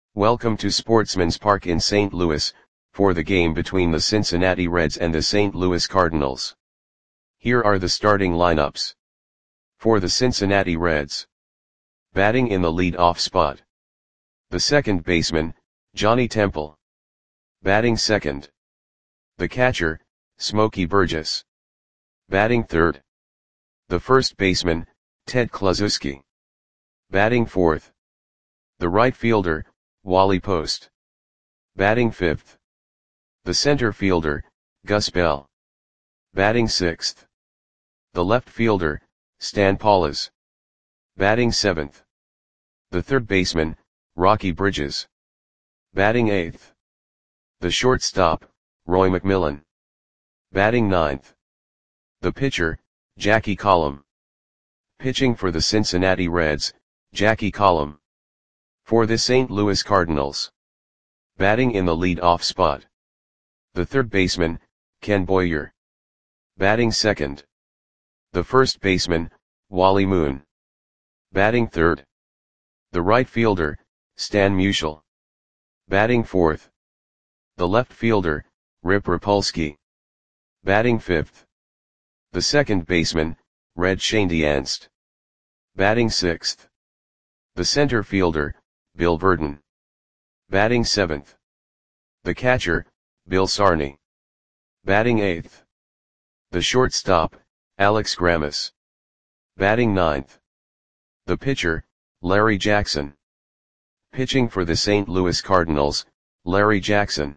Welcome to Sportsman's Park in St. Louis, for the game between the Cincinnati Reds and the St. Louis Cardinals. Here are the starting lineups. For the Cincinnati Reds. Batting in the lead-off spot. The second baseman, Johnny Temple. Batting second. The catcher, Smokey Burgess. Batting third. The first baseman, Ted Kluszewski. Batting fourth. The right fielder, Wally Post. Batting fifth. The center fielder, Gus Bell. Batting sixth. The left fielder, Stan Paulus. Batting seventh. The third baseman, Rocky Bridges. Batting eighth. The shortstop, Roy McMillan. Batting ninth. The pitcher, Jackie Collum. Pitching for the Cincinnati Reds, Jackie Collum. For the St. Louis Cardinals. Batting in the lead-off spot. The third baseman, Ken Boyer. Batting second. The first baseman, Wally Moon. Batting third. The right fielder, Stan Musial. Batting fourth. The left fielder, Rip Rapolsky. Batting fifth. The second baseman, Red Schoendienst. Batting sixth. The center fielder, Bill Virdon. Batting seventh. The catcher, Bill Sarney. Batting eighth. The shortstop, Alex Grammas. Batting ninth. The pitcher, Larry Jackson. Pitching for the St. Louis Cardinals, Larry Jackson.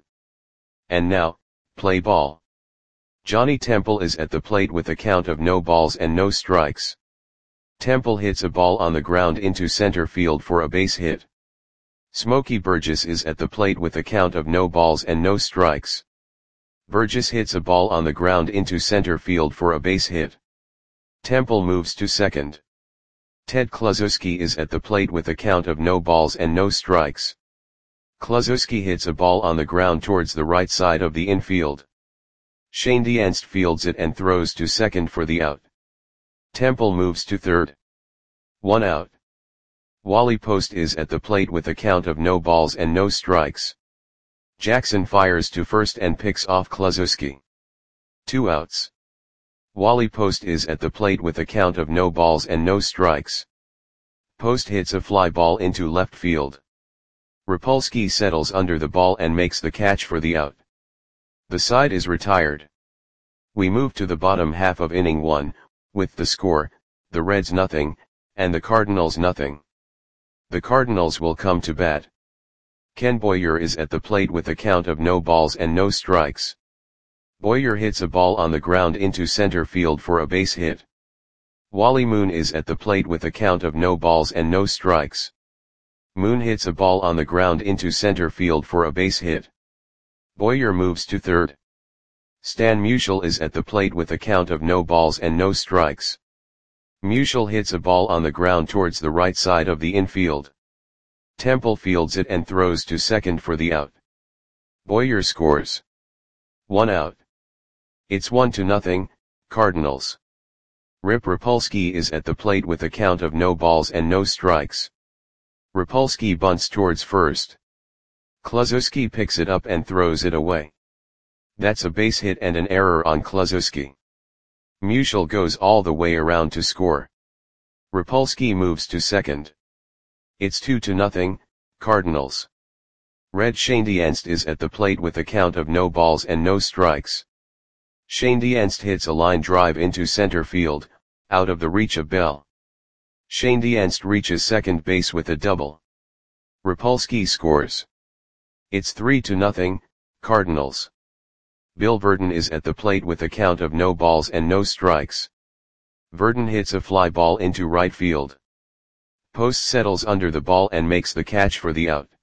And now, play ball. Johnny Temple is at the plate with a count of no balls and no strikes. Temple hits a ball on the ground into center field for a base hit. Smokey Burgess is at the plate with a count of no balls and no strikes. Burgess hits a ball on the ground into center field for a base hit. Temple moves to second. Ted Kluszewski is at the plate with a count of no balls and no strikes. Kluszewski hits a ball on the ground towards the right side of the infield. Schoendienst fields it and throws to second for the out. Temple moves to third. 1 out. Wally Post is at the plate with a count of no balls and no strikes. Jackson fires to first and picks off Kluszewski. 2 outs. Wally Post is at the plate with a count of no balls and no strikes. Post hits a fly ball into left field. Rapolsky settles under the ball and makes the catch for the out. The side is retired. We move to the bottom half of inning 1, with the score, the Reds nothing, and the Cardinals nothing. The Cardinals will come to bat. Ken Boyer is at the plate with a count of no balls and no strikes. Boyer hits a ball on the ground into center field for a base hit. Wally Moon is at the plate with a count of no balls and no strikes. Moon hits a ball on the ground into center field for a base hit. Boyer moves to third. Stan Musial is at the plate with a count of no balls and no strikes. Musial hits a ball on the ground towards the right side of the infield. Temple fields it and throws to second for the out. Boyer scores. 1 out. It's 1-0, Cardinals. Rip Rapolsky is at the plate with a count of no balls and no strikes. Rapolsky bunts towards first. Kluszewski picks it up and throws it away. That's a base hit and an error on Kluszewski. Musial goes all the way around to score. Rapolsky moves to second. It's 2-0, Cardinals. Red Schoendienst is at the plate with a count of no balls and no strikes. Schoendienst hits a line drive into center field, out of the reach of Bell. Schoendienst reaches second base with a double. Rapolsky scores. It's 3-0, Cardinals. Bill Virdon is at the plate with a count of no balls and no strikes. Virdon hits a fly ball into right field. Post settles under the ball and makes the catch for the out.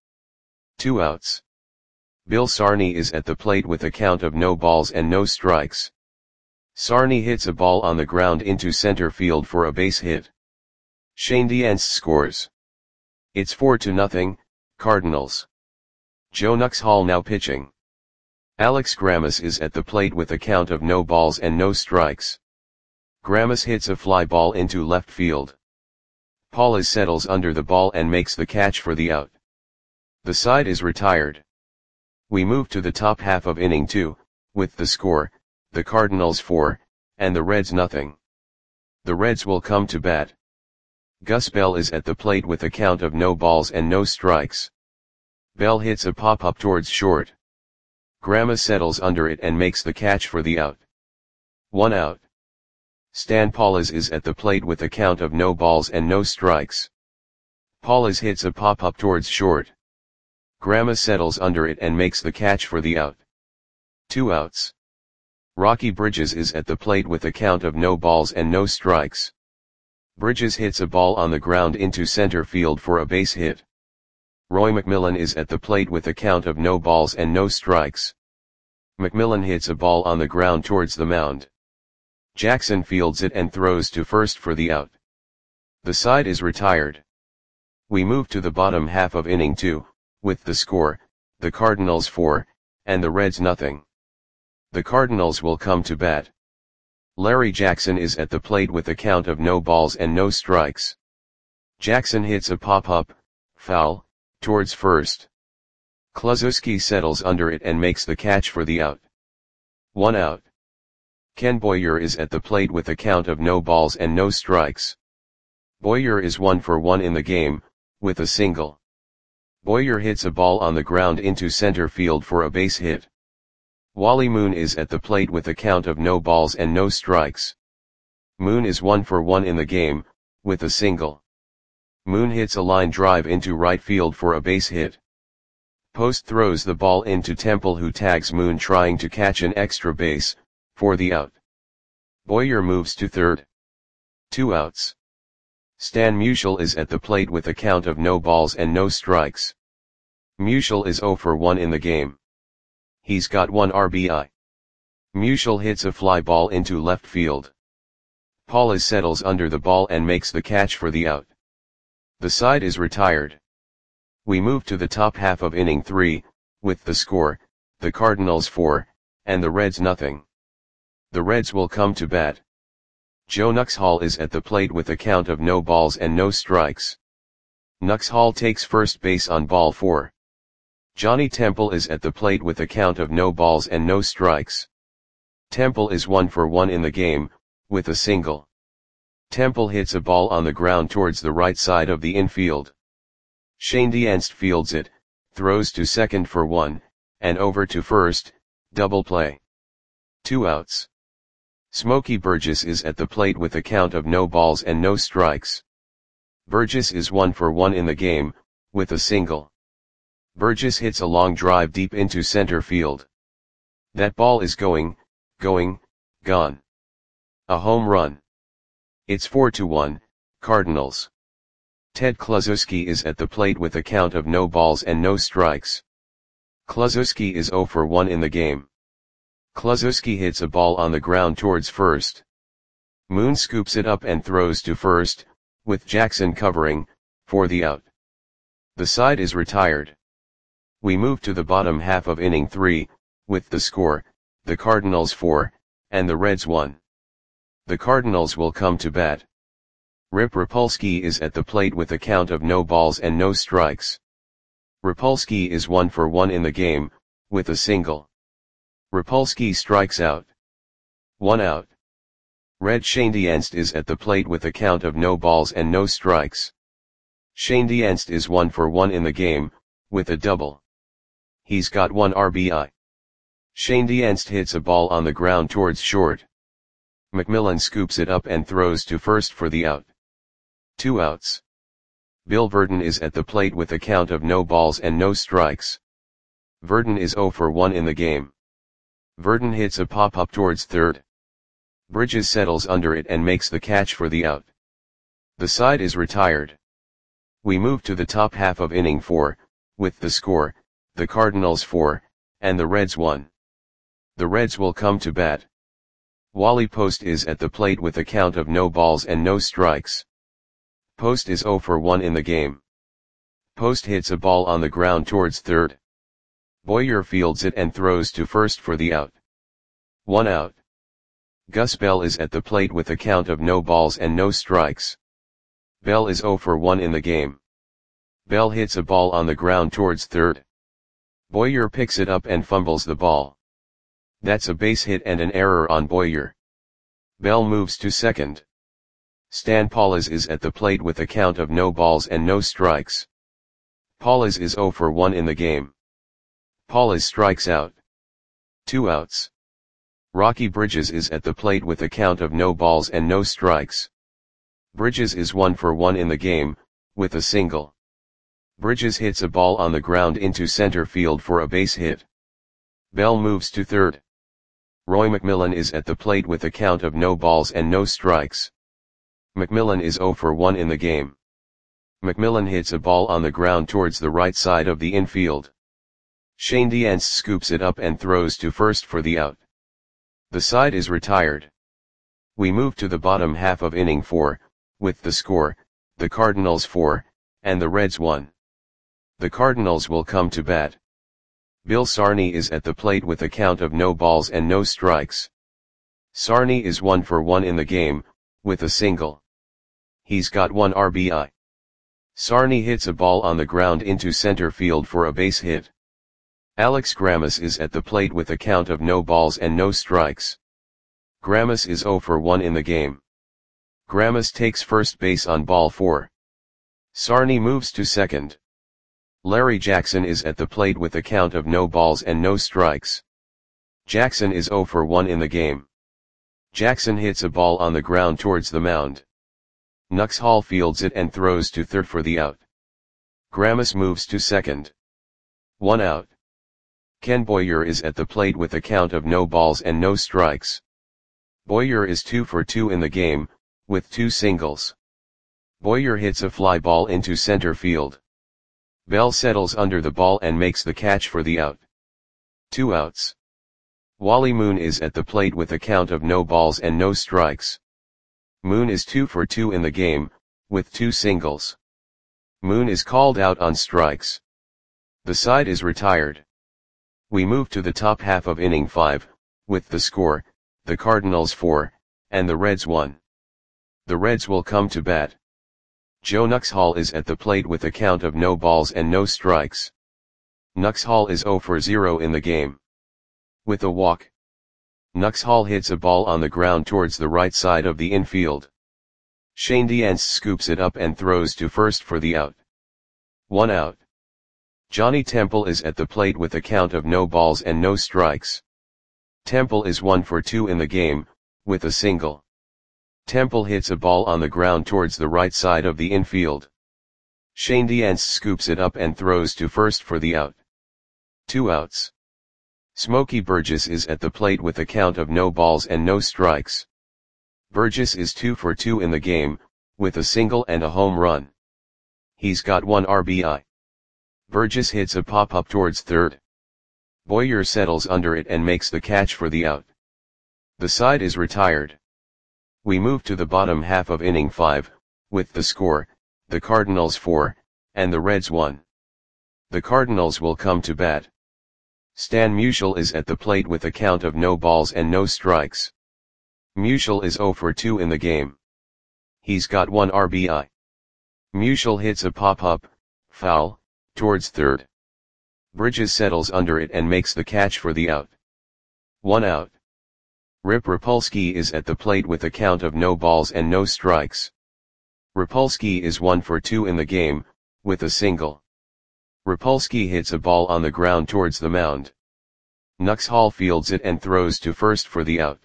2 outs. Bill Sarney is at the plate with a count of no balls and no strikes. Sarney hits a ball on the ground into center field for a base hit. Schoendienst scores. It's 4-0, Cardinals. Joe Nuxhall now pitching. Alex Grammas is at the plate with a count of no balls and no strikes. Grammas hits a fly ball into left field. Paulus settles under the ball and makes the catch for the out. The side is retired. We move to the top half of inning 2, with the score, the Cardinals 4, and the Reds nothing. The Reds will come to bat. Gus Bell is at the plate with a count of no balls and no strikes. Bell hits a pop-up towards short. Grama settles under it and makes the catch for the out. 1 out. Stan Paulus is at the plate with a count of no balls and no strikes. Paulus hits a pop-up towards short. Grama settles under it and makes the catch for the out. 2 outs. Rocky Bridges is at the plate with a count of no balls and no strikes. Bridges hits a ball on the ground into center field for a base hit. Roy McMillan is at the plate with a count of no balls and no strikes. McMillan hits a ball on the ground towards the mound. Jackson fields it and throws to first for the out. The side is retired. We move to the bottom half of inning 2, with the score, the Cardinals 4, and the Reds nothing. The Cardinals will come to bat. Larry Jackson is at the plate with a count of no balls and no strikes. Jackson hits a pop-up, foul, towards first. Kluszewski settles under it and makes the catch for the out. 1 out. Ken Boyer is at the plate with a count of no balls and no strikes. Boyer is 1 for 1 in the game, with a single. Boyer hits a ball on the ground into center field for a base hit. Wally Moon is at the plate with a count of no balls and no strikes. Moon is 1 for 1 in the game, with a single. Moon hits a line drive into right field for a base hit. Post throws the ball into Temple, who tags Moon trying to catch an extra base, for the out. Boyer moves to third. 2 outs. Stan Musial is at the plate with a count of no balls and no strikes. Musial is 0 for 1 in the game. He's got 1 RBI. Musial hits a fly ball into left field. Paulus settles under the ball and makes the catch for the out. The side is retired. We move to the top half of inning 3, with the score, the Cardinals 4, and the Reds nothing. The Reds will come to bat. Joe Nuxhall is at the plate with a count of no balls and no strikes. Nuxhall takes first base on ball 4. Johnny Temple is at the plate with a count of no balls and no strikes. Temple is 1 for 1 in the game, with a single. Temple hits a ball on the ground towards the right side of the infield. Shane Dienst fields it, throws to second for 1, and over to first, double play. 2 outs. Smokey Burgess is at the plate with a count of no balls and no strikes. Burgess is 1 for 1 in the game, with a single. Burgess hits a long drive deep into center field. That ball is gone. A home run. It's 4-1, Cardinals. Ted Kluszewski is at the plate with a count of no balls and no strikes. Kluszewski is 0 for 1 in the game. Kluszewski hits a ball on the ground towards first. Moon scoops it up and throws to first, with Jackson covering, for the out. The side is retired. We move to the bottom half of inning 3, with the score, the Cardinals 4, and the Reds 1. The Cardinals will come to bat. Rip Rapolsky is at the plate with a count of no balls and no strikes. Rapolsky is 1 for 1 in the game, with a single. Rapolsky strikes out. 1 out. Red Shane Dienst is at the plate with a count of no balls and no strikes. Shane Dienst is 1 for 1 in the game, with a double. He's got 1 RBI. Shane Dienst hits a ball on the ground towards short. McMillan scoops it up and throws to first for the out. 2 outs. Bill Verdon is at the plate with a count of no balls and no strikes. Verdon is 0 for 1 in the game. Verdon hits a pop-up towards third. Bridges settles under it and makes the catch for the out. The side is retired. We move to the top half of inning 4, with the score, the Cardinals 4, and the Reds 1. The Reds will come to bat. Wally Post is at the plate with a count of no balls and no strikes. Post is 0 for 1 in the game. Post hits a ball on the ground towards third. Boyer fields it and throws to first for the out. 1 out. Gus Bell is at the plate with a count of no balls and no strikes. Bell is 0 for 1 in the game. Bell hits a ball on the ground towards third. Boyer picks it up and fumbles the ball. That's a base hit and an error on Boyer. Bell moves to second. Stan Paulus is at the plate with a count of no balls and no strikes. Paulus is 0 for 1 in the game. Paulus strikes out. 2 outs. Rocky Bridges is at the plate with a count of no balls and no strikes. Bridges is 1 for 1 in the game, with a single. Bridges hits a ball on the ground into center field for a base hit. Bell moves to third. Roy McMillan is at the plate with a count of no balls and no strikes. McMillan is 0 for 1 in the game. McMillan hits a ball on the ground towards the right side of the infield. Shane Diance scoops it up and throws to first for the out. The side is retired. We move to the bottom half of inning 4, with the score, the Cardinals 4, and the Reds 1. The Cardinals will come to bat. Bill Sarney is at the plate with a count of no balls and no strikes. Sarney is 1 for 1 in the game, with a single. He's got 1 RBI. Sarney hits a ball on the ground into center field for a base hit. Alex Grammas is at the plate with a count of no balls and no strikes. Grammas is 0 for 1 in the game. Grammas takes first base on ball 4. Sarney moves to second. Larry Jackson is at the plate with a count of no balls and no strikes. Jackson is 0 for 1 in the game. Jackson hits a ball on the ground towards the mound. Nux Hall fields it and throws to third for the out. Grammas moves to second. 1 out. Ken Boyer is at the plate with a count of no balls and no strikes. Boyer is 2 for 2 in the game, with 2 singles. Boyer hits a fly ball into center field. Bell settles under the ball and makes the catch for the out. 2 outs. Wally Moon is at the plate with a count of no balls and no strikes. Moon is 2 for 2 in the game, with 2 singles. Moon is called out on strikes. The side is retired. We move to the top half of inning 5, with the score, the Cardinals 4, and the Reds 1. The Reds will come to bat. Joe Nuxhall is at the plate with a count of no balls and no strikes. Nuxhall is 0 for 0 in the game. With a walk. Nuxhall hits a ball on the ground towards the right side of the infield. Shane Diance scoops it up and throws to first for the out. 1 out. Johnny Temple is at the plate with a count of no balls and no strikes. Temple is 1 for 2 in the game, with a single. Temple hits a ball on the ground towards the right side of the infield. Shane Diance scoops it up and throws to first for the out. 2 outs. Smokey Burgess is at the plate with a count of no balls and no strikes. Burgess is 2 for 2 in the game, with a single and a home run. He's got 1 RBI. Burgess hits a pop-up towards third. Boyer settles under it and makes the catch for the out. The side is retired. We move to the bottom half of inning 5, with the score, the Cardinals 4, and the Reds 1. The Cardinals will come to bat. Stan Musial is at the plate with a count of no balls and no strikes. Musial is 0 for 2 in the game. He's got 1 RBI. Musial hits a pop-up, foul, towards third. Bridges settles under it and makes the catch for the out. 1 out. Rip Rapolsky is at the plate with a count of no balls and no strikes. Rapolsky is 1 for 2 in the game, with a single. Rapolsky hits a ball on the ground towards the mound. Nux Hall fields it and throws to first for the out.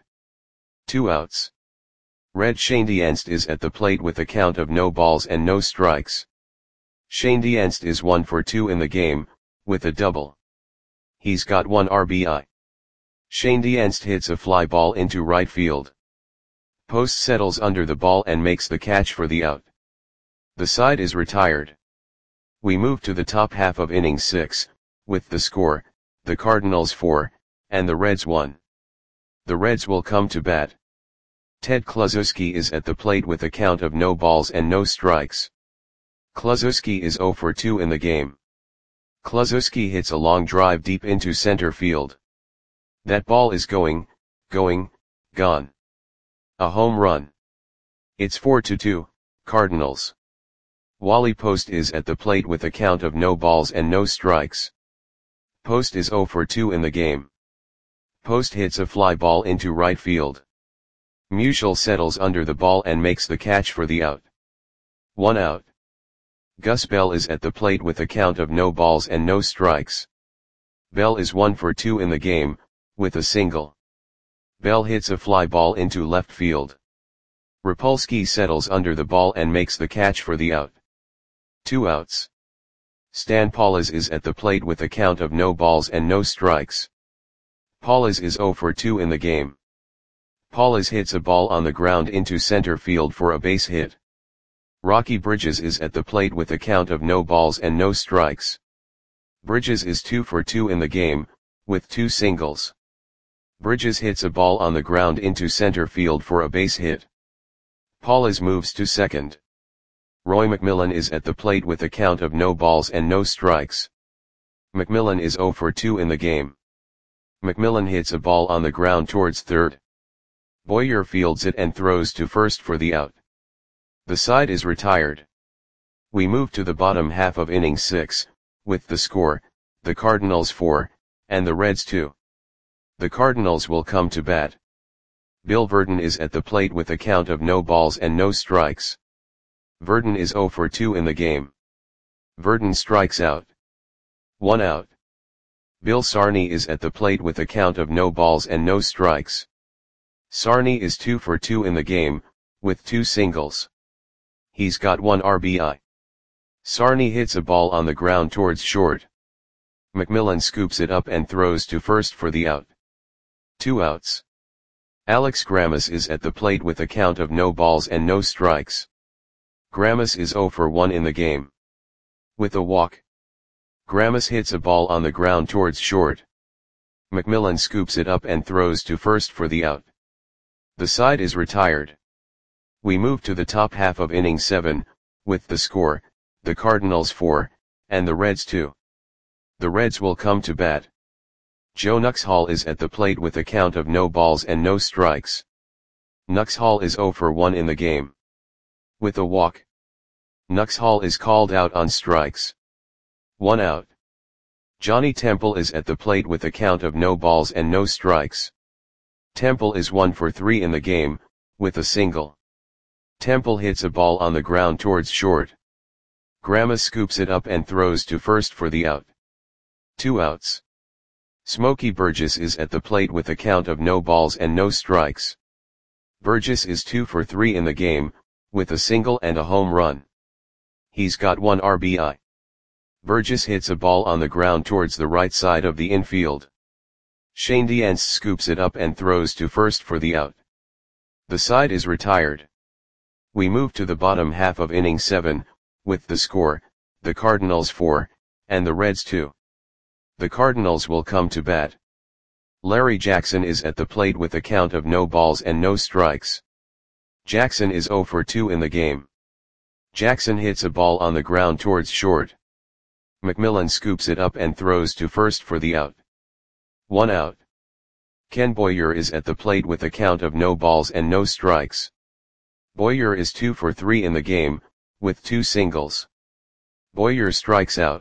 2 outs. Red Shane Diance is at the plate with a count of no balls and no strikes. Shane Diance is 1 for 2 in the game, with a double. He's got 1 RBI. Shane Diance hits a fly ball into right field. Post settles under the ball and makes the catch for the out. The side is retired. We move to the top half of inning 6, with the score, the Cardinals 4, and the Reds 1. The Reds will come to bat. Ted Kluszewski is at the plate with a count of no balls and no strikes. Kluszewski is 0 for 2 in the game. Kluszewski hits a long drive deep into center field. That ball is gone. A home run. It's 4-2, Cardinals. Wally Post is at the plate with a count of no balls and no strikes. Post is 0 for 2 in the game. Post hits a fly ball into right field. Musial settles under the ball and makes the catch for the out. 1 out. Gus Bell is at the plate with a count of no balls and no strikes. Bell is 1 for 2 in the game, with a single. Bell hits a fly ball into left field. Rapolsky settles under the ball and makes the catch for the out. 2 outs. Stan Paules is at the plate with a count of no balls and no strikes. Paules is 0 for 2 in the game. Paules hits a ball on the ground into center field for a base hit. Rocky Bridges is at the plate with a count of no balls and no strikes. Bridges is 2 for 2 in the game, with 2 singles. Bridges hits a ball on the ground into center field for a base hit. Paules moves to second. Roy McMillan is at the plate with a count of no balls and no strikes. McMillan is 0 for 2 in the game. McMillan hits a ball on the ground towards third. Boyer fields it and throws to first for the out. The side is retired. We move to the bottom half of inning 6, with the score, the Cardinals 4, and the Reds 2. The Cardinals will come to bat. Bill Verdon is at the plate with a count of no balls and no strikes. Verdon is 0 for 2 in the game. Verdon strikes out. 1 out. Bill Sarney is at the plate with a count of no balls and no strikes. Sarney is 2 for 2 in the game, with 2 singles. He's got 1 RBI. Sarney hits a ball on the ground towards short. McMillan scoops it up and throws to first for the out. 2 outs. Alex Grammas is at the plate with a count of no balls and no strikes. Grammas is 0 for 1 in the game. With a walk. Grammas hits a ball on the ground towards short. McMillan scoops it up and throws to first for the out. The side is retired. We move to the top half of inning 7, with the score, the Cardinals 4, and the Reds 2. The Reds will come to bat. Joe Nuxhall is at the plate with a count of no balls and no strikes. Nuxhall is 0 for 1 in the game. With a walk. Nuxhall is called out on strikes. 1 out. Johnny Temple is at the plate with a count of no balls and no strikes. Temple is 1 for 3 in the game, with a single. Temple hits a ball on the ground towards short. Grammas scoops it up and throws to first for the out. 2 outs. Smokey Burgess is at the plate with a count of no balls and no strikes. Burgess is 2 for 3 in the game, with a single and a home run. He's got 1 RBI. Burgess hits a ball on the ground towards the right side of the infield. Shane Diance scoops it up and throws to first for the out. The side is retired. We move to the bottom half of inning 7, with the score, the Cardinals 4, and the Reds 2. The Cardinals will come to bat. Larry Jackson is at the plate with a count of no balls and no strikes. Jackson is 0 for 2 in the game. Jackson hits a ball on the ground towards short. McMillan scoops it up and throws to first for the out. 1 out. Ken Boyer is at the plate with a count of no balls and no strikes. Boyer is 2 for 3 in the game, with 2 singles. Boyer strikes out.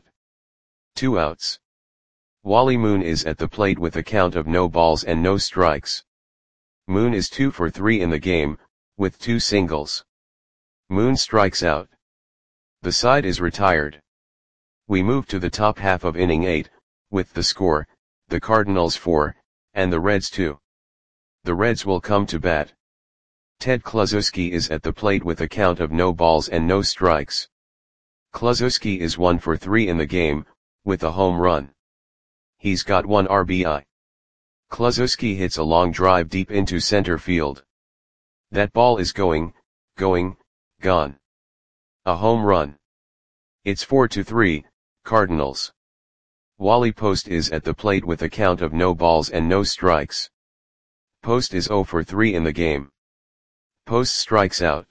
2 outs. Wally Moon is at the plate with a count of no balls and no strikes. Moon is 2 for 3 in the game, with 2 singles. Moon strikes out. The side is retired. We move to the top half of inning 8, with the score, the Cardinals 4, and the Reds 2. The Reds will come to bat. Ted Kluszewski is at the plate with a count of no balls and no strikes. Kluszewski is 1 for 3 in the game, with a home run. He's got 1 RBI. Kluszewski hits a long drive deep into center field. That ball is going, gone. A home run. It's 4-3, Cardinals. Wally Post is at the plate with a count of no balls and no strikes. Post is 0 for 3 in the game. Post strikes out.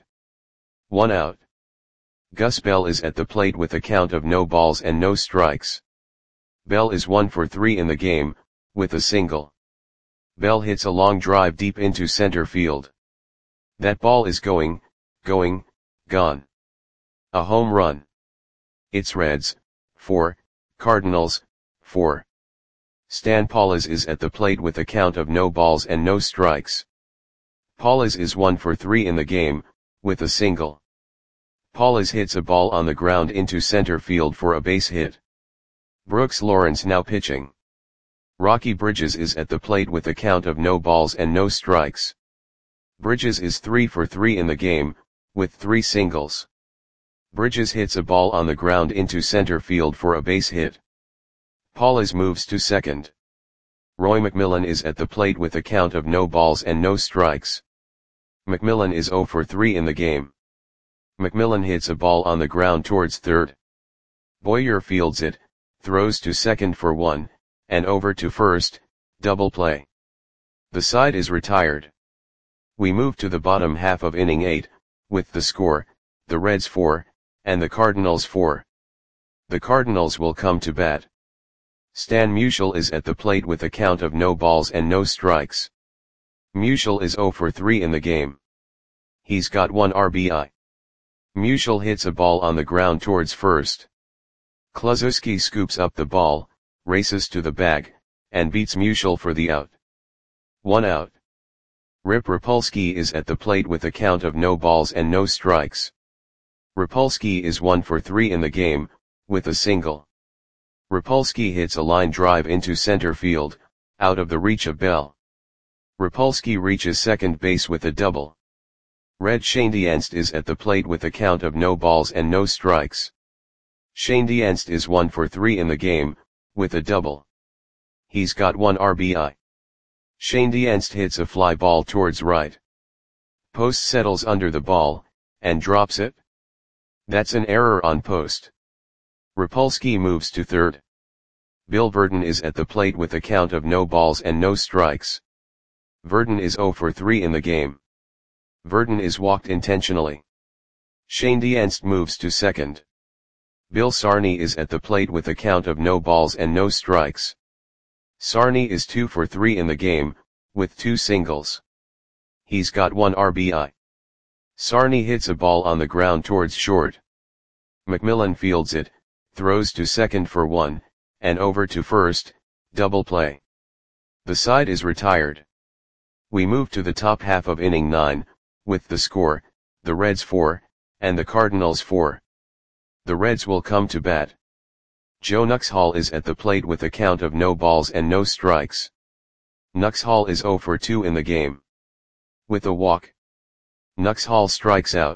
1 out. Gus Bell is at the plate with a count of no balls and no strikes. Bell is 1 for 3 in the game, with a single. Bell hits a long drive deep into center field. That ball is going, gone. A home run. It's Reds, 4, Cardinals, 4. Stan Paulus is at the plate with a count of no balls and no strikes. Paulus is 1 for 3 in the game, with a single. Paulus hits a ball on the ground into center field for a base hit. Brooks Lawrence now pitching. Rocky Bridges is at the plate with a count of no balls and no strikes. Bridges is 3 for 3 in the game, with 3 singles. Bridges hits a ball on the ground into center field for a base hit. Paulus moves to second. Roy McMillan is at the plate with a count of no balls and no strikes. McMillan is 0 for 3 in the game. McMillan hits a ball on the ground towards third. Boyer fields it, throws to second for 1, and over to first, double play. The side is retired. We move to the bottom half of inning 8, with the score, the Reds 4, and the Cardinals 4. The Cardinals will come to bat. Stan Musial is at the plate with a count of no balls and no strikes. Musial is 0 for 3 in the game. He's got 1 RBI. Musial hits a ball on the ground towards first. Kluszewski scoops up the ball, races to the bag, and beats Musial for the out. 1 out. Rip Rapolsky is at the plate with a count of no balls and no strikes. Rapolsky is 1 for 3 in the game, with a single. Rapolsky hits a line drive into center field, out of the reach of Bell. Rapolsky reaches second base with a double. Red Schoendienst is at the plate with a count of no balls and no strikes. Schoendienst is 1 for 3 in the game, with a double. He's got 1 RBI. Schoendienst hits a fly ball towards right. Post settles under the ball, and drops it. That's an error on Post. Rapolsky moves to third. Bill Verdon is at the plate with a count of no balls and no strikes. Verdon is 0 for 3 in the game. Verdon is walked intentionally. Schoendienst moves to second. Bill Sarney is at the plate with a count of no balls and no strikes. Sarney is 2 for 3 in the game, with 2 singles. He's got 1 RBI. Sarney hits a ball on the ground towards short. McMillan fields it, throws to second for 1, and over to first, double play. The side is retired. We move to the top half of inning 9, with the score, the Reds 4, and the Cardinals 4. The Reds will come to bat. Joe Nuxhall is at the plate with a count of no balls and no strikes. Nuxhall is 0 for 2 in the game. With a walk. Nuxhall strikes out.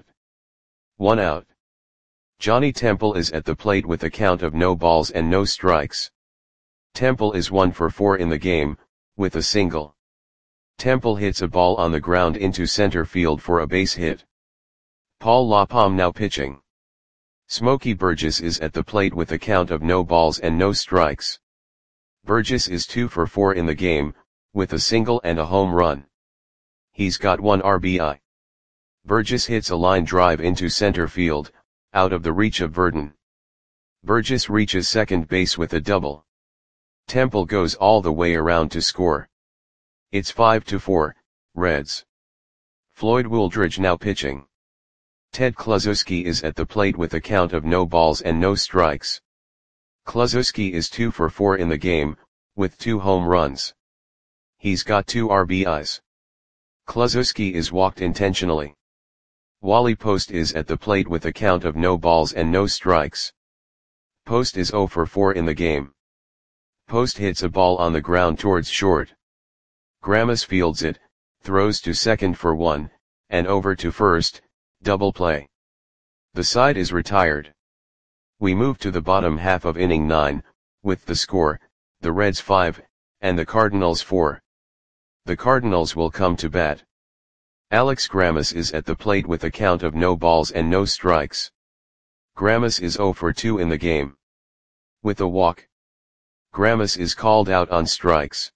1 out. Johnny Temple is at the plate with a count of no balls and no strikes. Temple is 1 for 4 in the game, with a single. Temple hits a ball on the ground into center field for a base hit. Paul LaPalme now pitching. Smokey Burgess is at the plate with a count of no balls and no strikes. Burgess is 2 for 4 in the game, with a single and a home run. He's got 1 RBI. Burgess hits a line drive into center field, out of the reach of Verdon. Burgess reaches second base with a double. Temple goes all the way around to score. It's 5-4, Reds. Floyd Wooldridge now pitching. Ted Kluszewski is at the plate with a count of no balls and no strikes. Kluszewski is 2 for 4 in the game, with 2 home runs. He's got 2 RBIs. Kluszewski is walked intentionally. Wally Post is at the plate with a count of no balls and no strikes. Post is 0 for 4 in the game. Post hits a ball on the ground towards short. Grammas fields it, throws to second for 1, and over to first, double play. The side is retired. We move to the bottom half of inning 9, with the score, the Reds 5, and the Cardinals 4. The Cardinals will come to bat. Alex Grammas is at the plate with a count of no balls and no strikes. Grammas is 0 for 2 in the game. With a walk. Grammas is called out on strikes.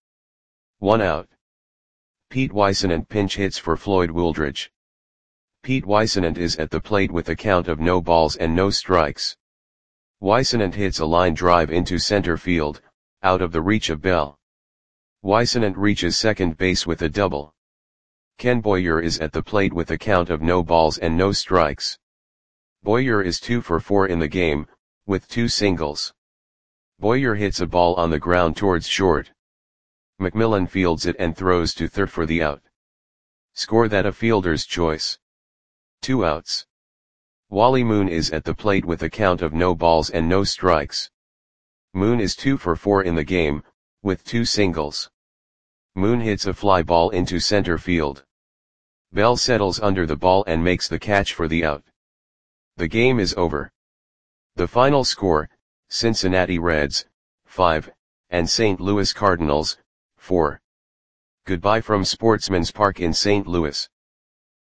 1 out. Pete Weissenant pinch hits for Floyd Wooldridge. Pete Weissenant is at the plate with a count of no balls and no strikes. Weissenant hits a line drive into center field, out of the reach of Bell. Weissenant reaches second base with a double. Ken Boyer is at the plate with a count of no balls and no strikes. Boyer is 2 for 4 in the game, with 2 singles. Boyer hits a ball on the ground towards short. McMillan fields it and throws to third for the out. Score that a fielder's choice. 2 outs. Wally Moon is at the plate with a count of no balls and no strikes. Moon is 2 for 4 in the game, with 2 singles. Moon hits a fly ball into center field. Bell settles under the ball and makes the catch for the out. The game is over. The final score, Cincinnati Reds, 5, and St. Louis Cardinals, 4. Goodbye from Sportsman's Park in St. Louis.